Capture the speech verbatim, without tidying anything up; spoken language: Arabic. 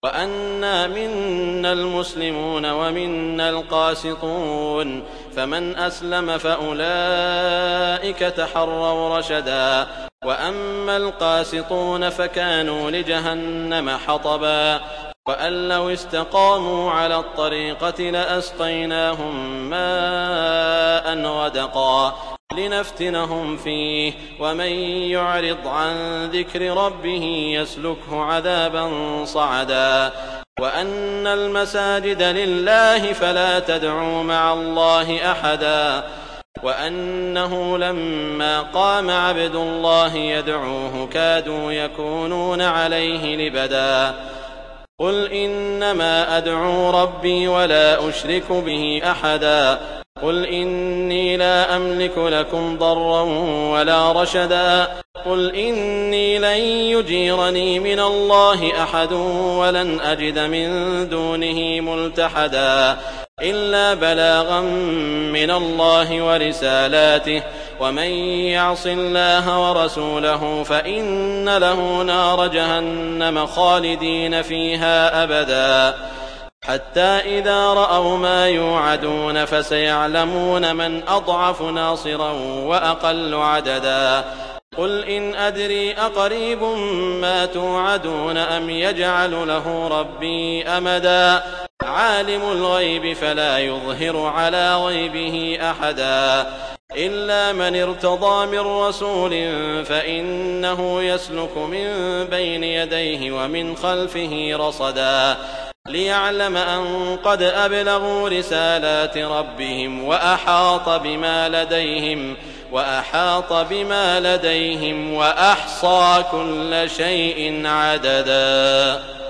وَأَنَّا مِنَّا الْمُسْلِمُونَ وَمِنَّا الْقَاسِطُونَ فَمَنْ أَسْلَمَ فَأُولَٰئِكَ تَحَرَّوْا رَشَدًا وَأَمَّا الْقَاسِطُونَ فَكَانُوا لِجَهَنَّمَ حَطَبًا وَأَن لَّوْ اسْتَقَامُوا عَلَى الطَّرِيقَةِ لَأَسْقَيْنَاهُم مَّاءً غَدَقًا لِّنَفْتِنَهُمْ فِيهِ ۚ وَمَن يُعْرِضْ عَن ذِكْرِ رَبِّهِ يَسْلُكْهُ عَذَابًا صَعَدًا وَأَنَّ الْمَسَاجِدَ لِلَّهِ فَلَا تَدْعُوا مَعَ اللَّهِ أَحَدًا وَأَنَّهُ لَمَّا قَامَ عَبْدُ اللَّهِ يَدْعُوهُ كَادُوا يَكُونُونَ عَلَيْهِ لِبَدًا قُلْ إِنَّمَا أَدْعُو رَبِّي وَلَا أُشْرِكُ بِهِ أَحَدًا قُلْ إِنِّي لَا أَمْلِكُ لَكُمْ ضَرًّا وَلَا رَشَدًا قُلْ إِنِّي لَن يُجِيرَنِي مِنَ اللَّهِ أَحَدٌ وَلَنْ أَجِدَ مِن دُونِهِ مُلْتَحَدًا إِلَّا بَلَاغًا مِّنَ اللَّهِ وَرِسَالَاتِهِ ۚ وَمَن يَعْصِ اللَّهَ وَرَسُولَهُ فَإِنَّ لَهُ نَارَ جَهَنَّمَ خَالِدِينَ فِيهَا أَبَدًا حَتَّىٰ إِذَا رَأَوْا مَا يُوعَدُونَ فَسَيَعْلَمُونَ مَنْ أَضْعَفُ نَاصِرًا وَأَقَلُّ عَدَدًا قُلْ إِنْ أَدْرِي أَقَرِيبٌ مَّا تُوعَدُونَ أَمْ يَجْعَلُ لَهُ رَبِّي أَمَدًا عَالِمُ الْغَيْبِ فَلَا يُظْهِرُ عَلَىٰ غَيْبِهِ أَحَدًا إِلَّا مَنِ ارْتَضَىٰ مِن رَّسُولٍ فَإِنَّهُ يَسْلُكُ مِن بَيْنِ يَدَيْهِ وَمِنْ خَلْفِهِ رَصَدًا لِّيَعْلَمَ أَن قَدْ أَبْلَغُوا رِسَالَاتِ رَبِّهِمْ وَأَحَاطَ بِمَا لَدَيْهِمْ وَأَحَاطَ بِمَا لَدَيْهِمْ وَأَحْصَىٰ كُلَّ شَيْءٍ عَدَدًا.